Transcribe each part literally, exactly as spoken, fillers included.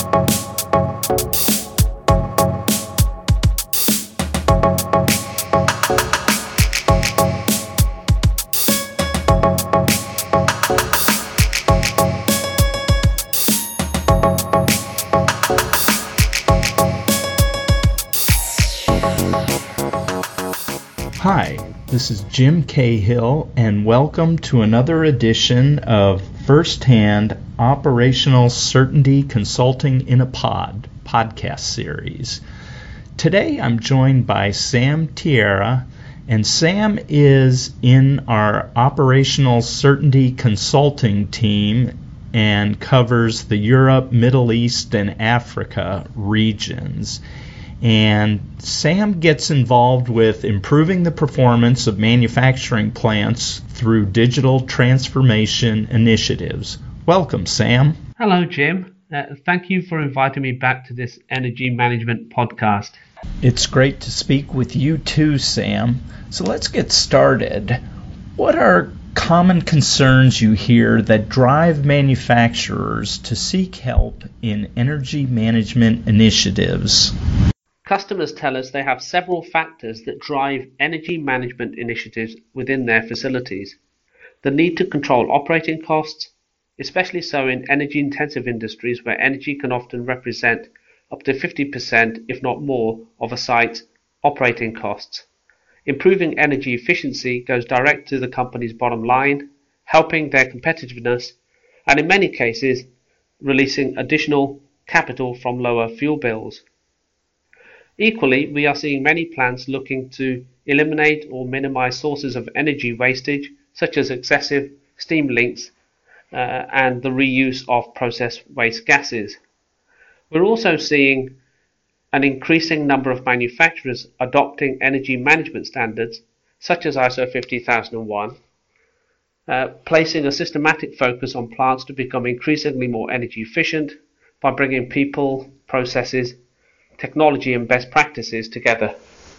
Hi, this is Jim Cahill, and welcome to another edition of Firsthand Operational Certainty Consulting in a Pod podcast series. Today I'm joined by Sam Tierra, and Sam is in our Operational Certainty Consulting team and covers the Europe, Middle East, and Africa regions. And Sam gets involved with improving the performance of manufacturing plants through digital transformation initiatives. Welcome, Sam. Hello, Jim. Uh, thank you for inviting me back to this energy management podcast. It's great to speak with you too, Sam. So let's get started. What are common concerns you hear that drive manufacturers to seek help in energy management initiatives? Customers tell us they have several factors that drive energy management initiatives within their facilities. The need to control operating costs, especially so in energy-intensive industries where energy can often represent up to fifty percent, if not more, of a site's operating costs. Improving energy efficiency goes direct to the company's bottom line, helping their competitiveness, and in many cases, releasing additional capital from lower fuel bills. Equally, we are seeing many plants looking to eliminate or minimize sources of energy wastage, such as excessive steam links uh, and the reuse of process waste gases. We're also seeing an increasing number of manufacturers adopting energy management standards, such as I S O fifty thousand one, uh, placing a systematic focus on plants to become increasingly more energy efficient by bringing people, processes, technology and best practices together.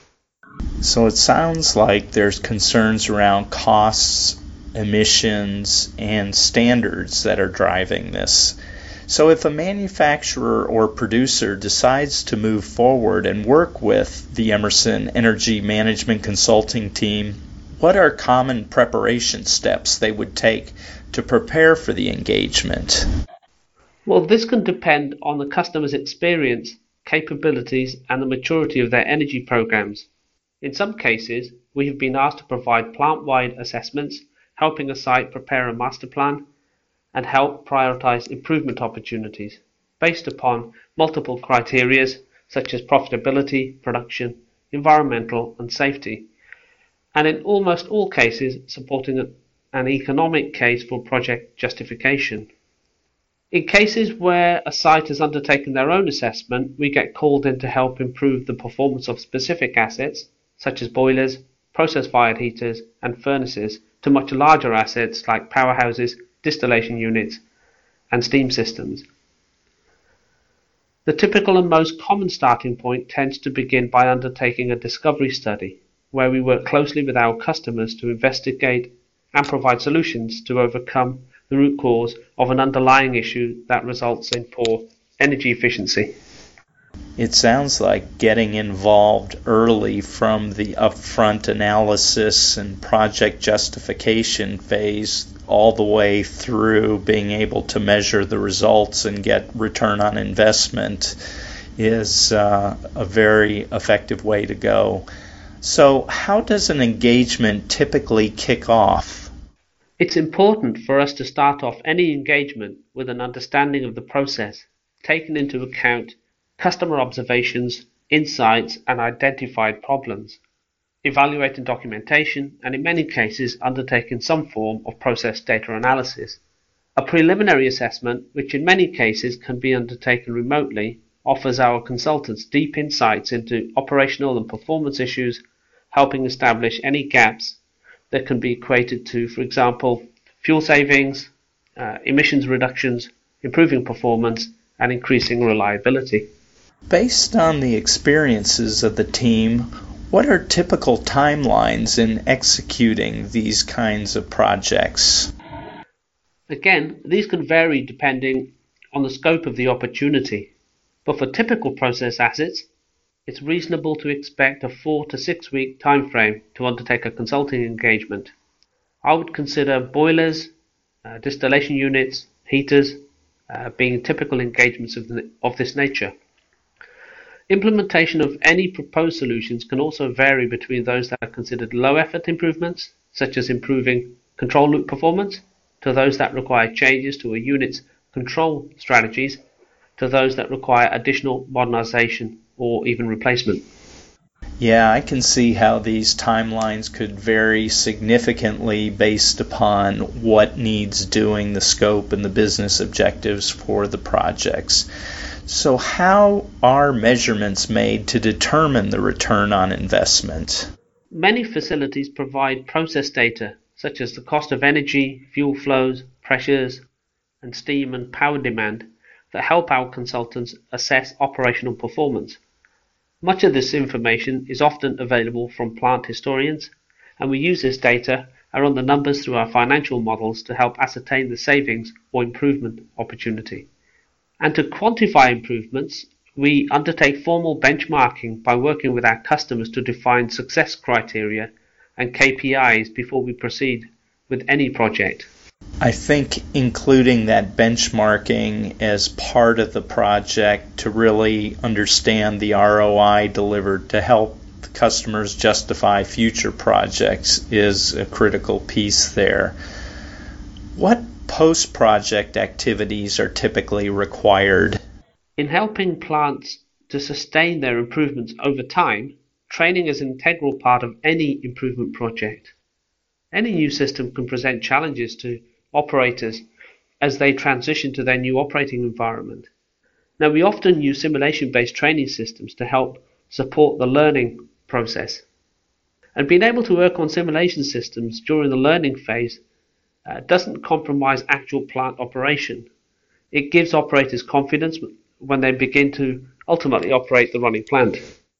So it sounds like there's concerns around costs, emissions, and standards that are driving this. So if a manufacturer or producer decides to move forward and work with the Emerson Energy Management Consulting team, what are common preparation steps they would take to prepare for the engagement? Well, this can depend on the customer's experience, capabilities, and the maturity of their energy programs. In some cases, we have been asked to provide plant-wide assessments, helping a site prepare a master plan and help prioritize improvement opportunities based upon multiple criteria such as profitability, production, environmental, and safety, and in almost all cases supporting an economic case for project justification. In cases where a site has undertaken their own assessment, we get called in to help improve the performance of specific assets, such as boilers, process-fired heaters, and furnaces, to much larger assets like powerhouses, distillation units, and steam systems. The typical and most common starting point tends to begin by undertaking a discovery study, where we work closely with our customers to investigate and provide solutions to overcome the root cause of an underlying issue that results in poor energy efficiency. It sounds like getting involved early from the upfront analysis and project justification phase all the way through being able to measure the results and get return on investment is uh, a very effective way to go. So how does an engagement typically kick off? It's important for us to start off any engagement with an understanding of the process, taking into account customer observations, insights, and identified problems, evaluating documentation, and in many cases undertaking some form of process data analysis. A preliminary assessment, which in many cases can be undertaken remotely, offers our consultants deep insights into operational and performance issues, helping establish any gaps that can be equated to, for example, fuel savings, uh, emissions reductions, improving performance, and increasing reliability. Based on the experiences of the team, what are typical timelines in executing these kinds of projects? Again, these can vary depending on the scope of the opportunity. But for typical process assets, it's reasonable to expect a four to six week time frame to undertake a consulting engagement. I would consider boilers, uh, distillation units, heaters uh, being typical engagements of, the, of this nature. Implementation of any proposed solutions can also vary between those that are considered low effort improvements, such as improving control loop performance, to those that require changes to a unit's control strategies, to those that require additional modernization or even replacement. Yeah, I can see how these timelines could vary significantly based upon what needs doing, the scope, and the business objectives for the projects. So how are measurements made to determine the return on investment? Many facilities provide process data, such as the cost of energy, fuel flows, pressures, and steam and power demand, that help our consultants assess operational performance. Much of this information is often available from plant historians, and we use this data and run the numbers through our financial models to help ascertain the savings or improvement opportunity. And to quantify improvements, we undertake formal benchmarking by working with our customers to define success criteria and K P Is before we proceed with any project. I think including that benchmarking as part of the project to really understand the R O I delivered to help the customers justify future projects is a critical piece there. What post-project activities are typically required? In helping plants to sustain their improvements over time, training is an integral part of any improvement project. Any new system can present challenges to operators as they transition to their new operating environment. Now, we often use simulation-based training systems to help support the learning process. And being able to work on simulation systems during the learning phase uh, doesn't compromise actual plant operation. It gives operators confidence when they begin to ultimately operate the running plant.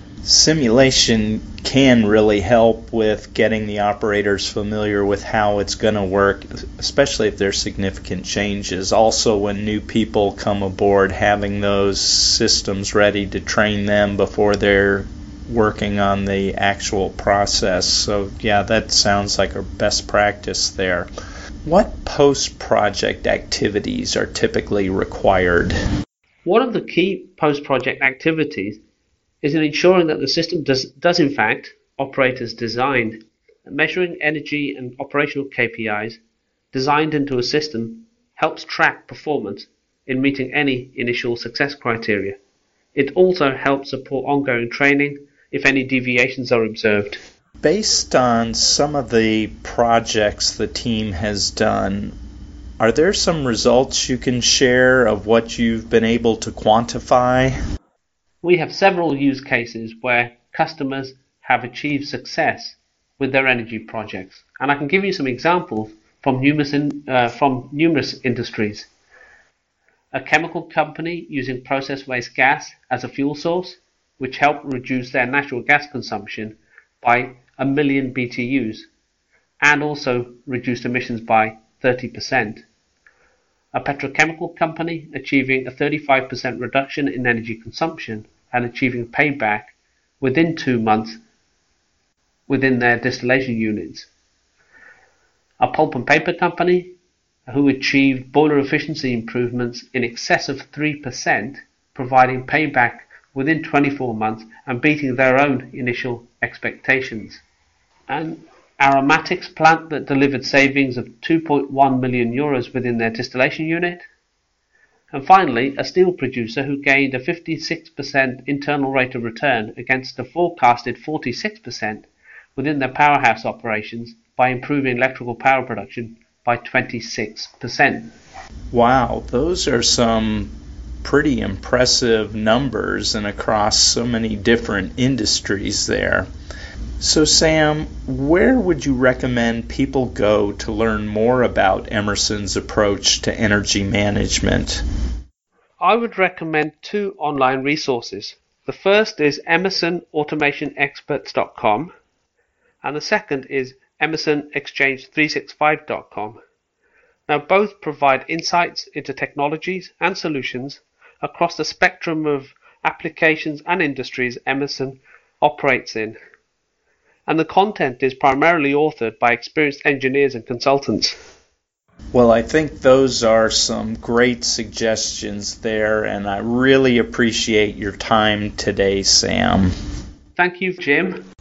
Simulation can really help with getting the operators familiar with how it's going to work, especially if there's significant changes. Also, when new people come aboard, having those systems ready to train them before they're working on the actual process. So, yeah, that sounds like a best practice there. What post-project activities are typically required? One of the key post-project activities is in ensuring that the system does, does in fact operate as designed. Measuring energy and operational K P Is designed into a system helps track performance in meeting any initial success criteria. It also helps support ongoing training if any deviations are observed. Based on some of the projects the team has done, are there some results you can share of what you've been able to quantify? We have several use cases where customers have achieved success with their energy projects, and I can give you some examples from numerous, in, uh, from numerous industries. A chemical company using process waste gas as a fuel source, which helped reduce their natural gas consumption by a million B T Us, and also reduced emissions by thirty percent. A petrochemical company achieving a thirty-five percent reduction in energy consumption and achieving payback within two months within their distillation units. A pulp and paper company who achieved boiler efficiency improvements in excess of three percent, providing payback within twenty-four months and beating their own initial expectations. An aromatics plant that delivered savings of two point one million euros within their distillation unit. And finally, a steel producer who gained a fifty-six percent internal rate of return against a forecasted forty-six percent within their powerhouse operations by improving electrical power production by twenty-six percent. Wow, those are some pretty impressive numbers and across so many different industries there. So Sam, where would you recommend people go to learn more about Emerson's approach to energy management? I would recommend two online resources. The first is emerson automation experts dot com and the second is emerson exchange three sixty-five dot com. Now both provide insights into technologies and solutions across the spectrum of applications and industries Emerson operates in, and the content is primarily authored by experienced engineers and consultants. Well, I think those are some great suggestions there, and I really appreciate your time today, Sam. Thank you, Jim.